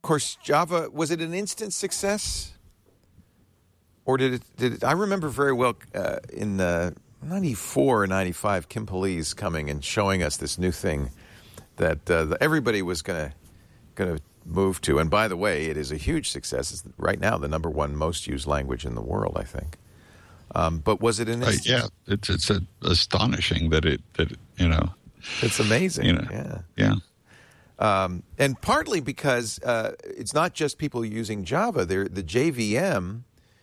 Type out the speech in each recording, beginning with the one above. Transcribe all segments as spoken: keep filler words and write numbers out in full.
course, Java, was it an instant success? Or did it, did it, I remember very well uh, in uh, ninety-four or ninety-five, Kim Police coming and showing us this new thing that uh, everybody was going to going to move to. And by the way, it is a huge success. It's right now the number one most used language in the world, I think. Um, but was it an instant? Uh, yeah, it's it's a, astonishing that it that you know. It's amazing. You know, yeah, yeah. Um, and partly because uh, it's not just people using Java. There, the J V M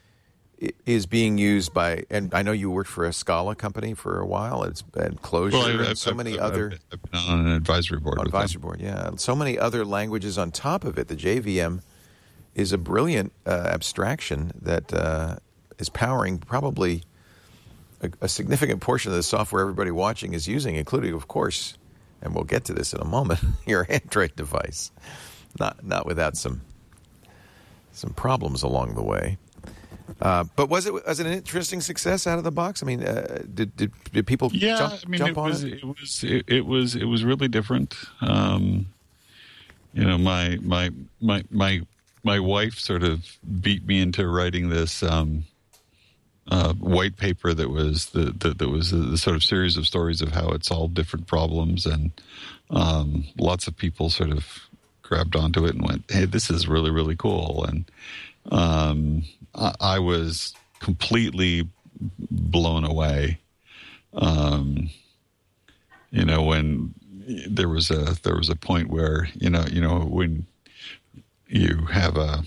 is being used by, and I know you worked for a Scala company for a while. It's been Clojure well, I, and so I've, many I've, other. I've been on an advisory board. On with advisory them. board, yeah. So many other languages on top of it. The J V M is a brilliant uh, abstraction that uh, is powering probably a, a significant portion of the software everybody watching is using, including, of course, and we'll get to this in a moment, your Android device. Not not without some some problems along the way. Uh, but was it was it an interesting success out of the box? I mean, uh, did, did did people yeah, jump, I mean, jump it on was, it? It was it, it was it was really different. Um, you know, my my my my my wife sort of beat me into writing this um, uh, white paper that was the, the that was the, the sort of series of stories of how it solved different problems, and um, lots of people sort of grabbed onto it and went, "Hey, this is really really cool." And um, I, I was completely blown away. Um, you know, when there was a there was a point where you know you know when you have a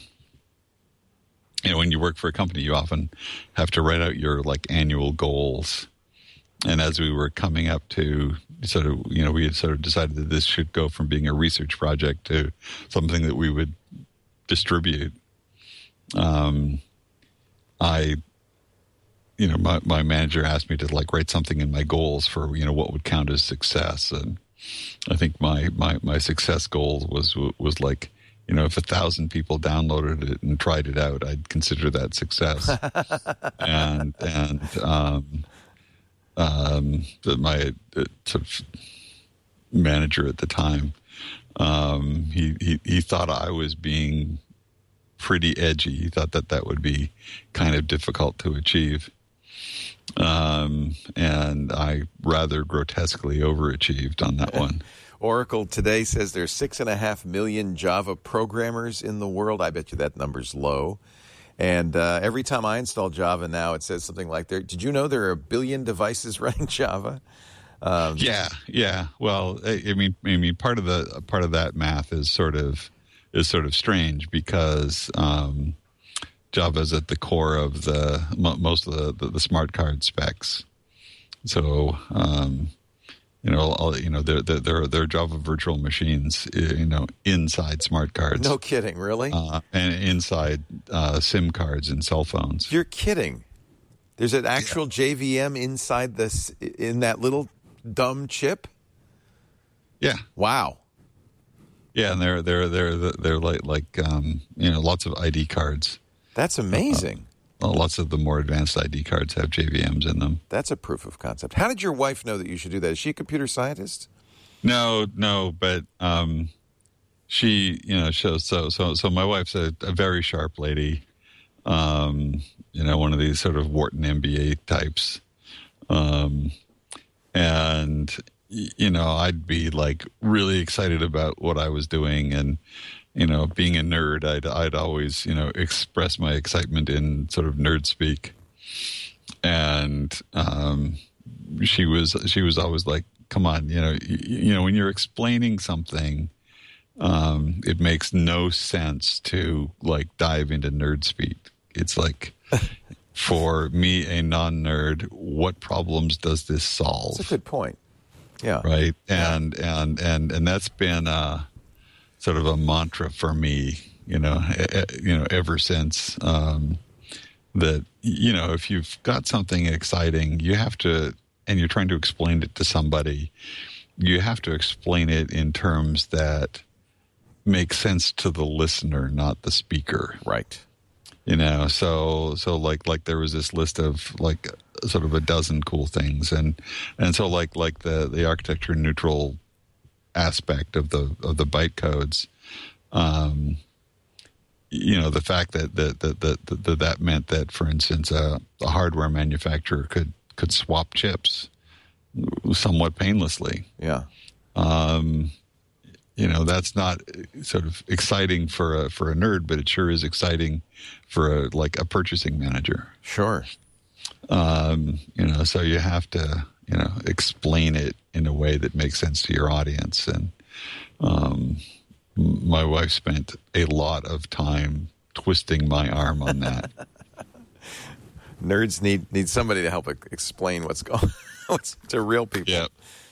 you know when you work for a company, you often have to write out your like annual goals. And as we were coming up to sort of you know we had sort of decided that this should go from being a research project to something that we would distribute. Um, I. You know, my, my manager asked me to like write something in my goals for, you know, what would count as success. And I think my, my, my success goal was, was like, you know, if a thousand people downloaded it and tried it out, I'd consider that success. and, and, um, um, my uh, sort of manager at the time, um, he, he, he thought I was being pretty edgy. He thought that that would be kind of difficult to achieve. Um, and I rather grotesquely overachieved on that one. Oracle today says there's six and a half million Java programmers in the world. I bet you that number's low. And uh, every time I install Java now, it says something like, "There. Did you know there are a billion devices running Java?" Um, yeah, yeah. Well, I, I mean, I mean, part of the part of that math is sort of is sort of strange because. Um, Java is at the core of the most of the, the, the smart card specs. So, um, you know, all, you know, there there there are Java virtual machines, you know, inside smart cards. No kidding, really? Uh, and inside uh, SIM cards in cell phones. You're kidding. There's an actual yeah. J V M inside this in that little dumb chip. Yeah. Wow. Yeah, and they're they're they're they're like like um, you know, lots of I D cards. That's amazing. Uh, well, lots of the more advanced I D cards have J V Ms in them. That's a proof of concept. How did your wife know that you should do that? Is she a computer scientist? No, no, but um, she, you know, so so so so my wife's a, a very sharp lady. Um, you know, one of these sort of Wharton M B A types, um, and you know, I'd be like really excited about what I was doing and. You know, being a nerd, I'd I'd always, you know, express my excitement in sort of nerd speak, and um, she was she was always like, "Come on, you know, you, you know, when you're explaining something, um, it makes no sense to like dive into nerd speak. It's like, for me, a non-nerd, what problems does this solve?" That's a good point. Yeah. Right, and yeah. and and and that's been. Uh, Sort of a mantra for me, you know, you know, ever since um, that, you know, if you've got something exciting, you have to, and you're trying to explain it to somebody, you have to explain it in terms that make sense to the listener, not the speaker. Right. You know, so so like like there was this list of like sort of a dozen cool things, and and so like like the the architecture neutral aspect of the of the byte codes, um, you know, the fact that that that that, that, that meant that, for instance, uh, a hardware manufacturer could could swap chips somewhat painlessly. Yeah. Um, you know, that's not sort of exciting for a for a nerd, but it sure is exciting for a like a purchasing manager. Sure. Um, you know, so you have to, you know, explain it in a way that makes sense to your audience. And um, my wife spent a lot of time twisting my arm on that. Nerds need need somebody to help explain what's going on to real people. Yeah.